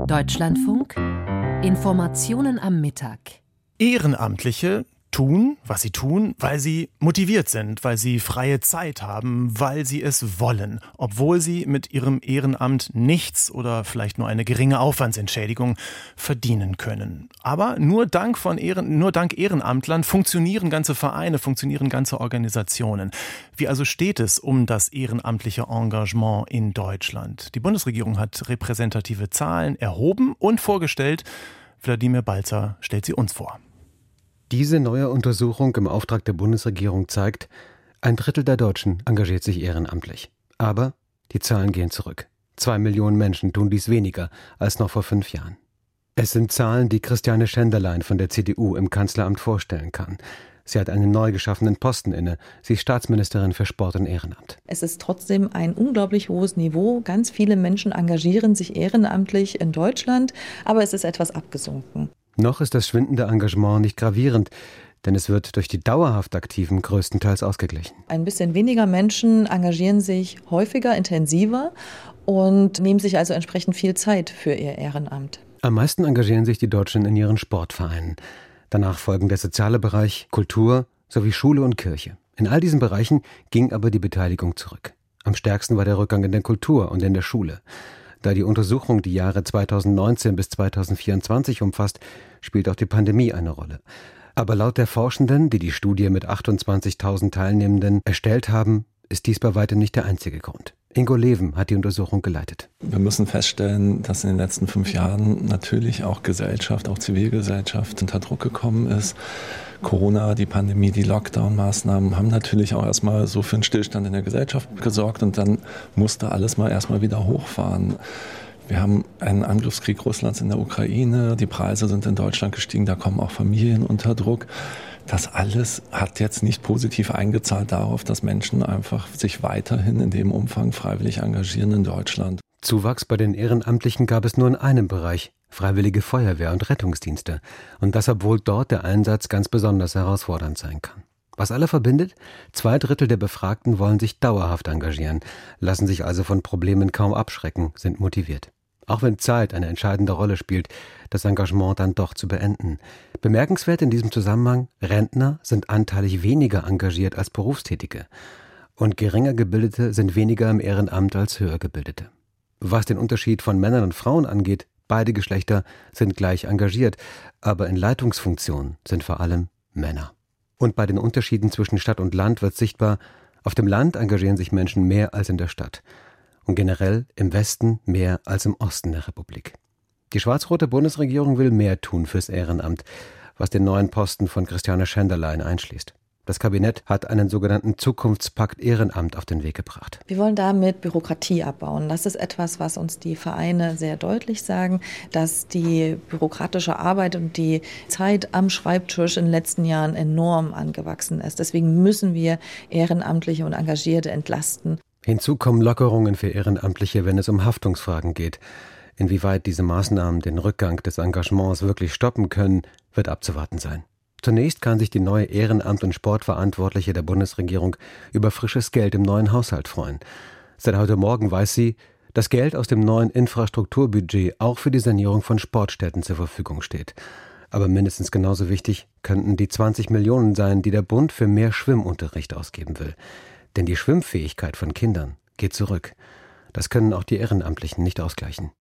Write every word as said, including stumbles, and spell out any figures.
Deutschlandfunk Informationen am Mittag. Ehrenamtliche tun, was sie tun, weil sie motiviert sind, weil sie freie Zeit haben, weil sie es wollen, obwohl sie mit ihrem Ehrenamt nichts oder vielleicht nur eine geringe Aufwandsentschädigung verdienen können. Aber nur dank von Ehren, nur dank Ehrenamtlern funktionieren ganze Vereine, funktionieren ganze Organisationen. Wie also steht es um das ehrenamtliche Engagement in Deutschland? Die Bundesregierung hat repräsentative Zahlen erhoben und vorgestellt. Wladimir Balzer stellt sie uns vor. Diese neue Untersuchung im Auftrag der Bundesregierung zeigt, ein Drittel der Deutschen engagiert sich ehrenamtlich. Aber die Zahlen gehen zurück. Zwei Millionen Menschen tun dies weniger als noch vor fünf Jahren. Es sind Zahlen, die Christiane Schenderlein von der C D U im Kanzleramt vorstellen kann. Sie hat einen neu geschaffenen Posten inne. Sie ist Staatsministerin für Sport und Ehrenamt. Es ist trotzdem ein unglaublich hohes Niveau. Ganz viele Menschen engagieren sich ehrenamtlich in Deutschland, aber es ist etwas abgesunken. Noch ist das schwindende Engagement nicht gravierend, denn es wird durch die dauerhaft Aktiven größtenteils ausgeglichen. Ein bisschen weniger Menschen engagieren sich häufiger, intensiver und nehmen sich also entsprechend viel Zeit für ihr Ehrenamt. Am meisten engagieren sich die Deutschen in ihren Sportvereinen. Danach folgen der soziale Bereich, Kultur sowie Schule und Kirche. In all diesen Bereichen ging aber die Beteiligung zurück. Am stärksten war der Rückgang in der Kultur und in der Schule. Da die Untersuchung die Jahre zweitausendneunzehn bis zweitausendvierundzwanzig umfasst, spielt auch die Pandemie eine Rolle. Aber laut der Forschenden, die die Studie mit achtundzwanzigtausend Teilnehmenden erstellt haben, ist dies bei weitem nicht der einzige Grund. Ingo Leven hat die Untersuchung geleitet. Wir müssen feststellen, dass in den letzten fünf Jahren natürlich auch Gesellschaft, auch Zivilgesellschaft unter Druck gekommen ist. Corona, die Pandemie, die Lockdown-Maßnahmen haben natürlich auch erstmal so für einen Stillstand in der Gesellschaft gesorgt und dann musste alles mal erstmal wieder hochfahren. Wir haben einen Angriffskrieg Russlands in der Ukraine, die Preise sind in Deutschland gestiegen, da kommen auch Familien unter Druck. Das alles hat jetzt nicht positiv eingezahlt darauf, dass Menschen einfach sich weiterhin in dem Umfang freiwillig engagieren in Deutschland. Zuwachs bei den Ehrenamtlichen gab es nur in einem Bereich, Freiwillige Feuerwehr und Rettungsdienste. Und das, obwohl dort der Einsatz ganz besonders herausfordernd sein kann. Was alle verbindet? Zwei Drittel der Befragten wollen sich dauerhaft engagieren, lassen sich also von Problemen kaum abschrecken, sind motiviert. Auch wenn Zeit eine entscheidende Rolle spielt, das Engagement dann doch zu beenden. Bemerkenswert in diesem Zusammenhang, Rentner sind anteilig weniger engagiert als Berufstätige. Und geringer Gebildete sind weniger im Ehrenamt als höher Gebildete. Was den Unterschied von Männern und Frauen angeht, beide Geschlechter sind gleich engagiert, aber in Leitungsfunktionen sind vor allem Männer. Und bei den Unterschieden zwischen Stadt und Land wird sichtbar, auf dem Land engagieren sich Menschen mehr als in der Stadt. Und generell im Westen mehr als im Osten der Republik. Die schwarz-rote Bundesregierung will mehr tun fürs Ehrenamt, was den neuen Posten von Christiane Schenderlein einschließt. Das Kabinett hat einen sogenannten Zukunftspakt Ehrenamt auf den Weg gebracht. Wir wollen damit Bürokratie abbauen. Das ist etwas, was uns die Vereine sehr deutlich sagen, dass die bürokratische Arbeit und die Zeit am Schreibtisch in den letzten Jahren enorm angewachsen ist. Deswegen müssen wir Ehrenamtliche und Engagierte entlasten. Hinzu kommen Lockerungen für Ehrenamtliche, wenn es um Haftungsfragen geht. Inwieweit diese Maßnahmen den Rückgang des Engagements wirklich stoppen können, wird abzuwarten sein. Zunächst kann sich die neue Ehrenamt- und Sportverantwortliche der Bundesregierung über frisches Geld im neuen Haushalt freuen. Seit heute Morgen weiß sie, dass Geld aus dem neuen Infrastrukturbudget auch für die Sanierung von Sportstätten zur Verfügung steht. Aber mindestens genauso wichtig könnten die zwanzig Millionen sein, die der Bund für mehr Schwimmunterricht ausgeben will. Denn die Schwimmfähigkeit von Kindern geht zurück. Das können auch die Ehrenamtlichen nicht ausgleichen.